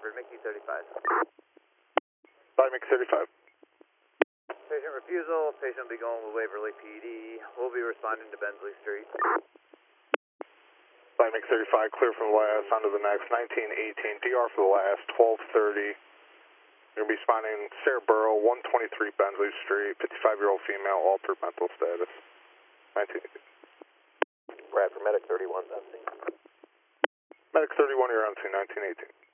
Bradford, Mickey 35. Bye, Mickey 35. Patient refusal, patient will be going with Waverly PD. We'll be responding to Bensley Street. Bye, Mickey 35, clear from the last, onto the next, 1918, DR for the last, 1230. You're going to be responding Sarah Burrow, 123 Bensley Street, 55-year-old female, altered mental status, 1918. Bradford, Medic 31, Bensley. Medic 31, you're on scene, 1918.